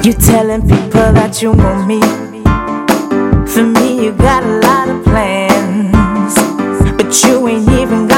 You telling people that you want me. For me, you got a lot of plans, but you ain't even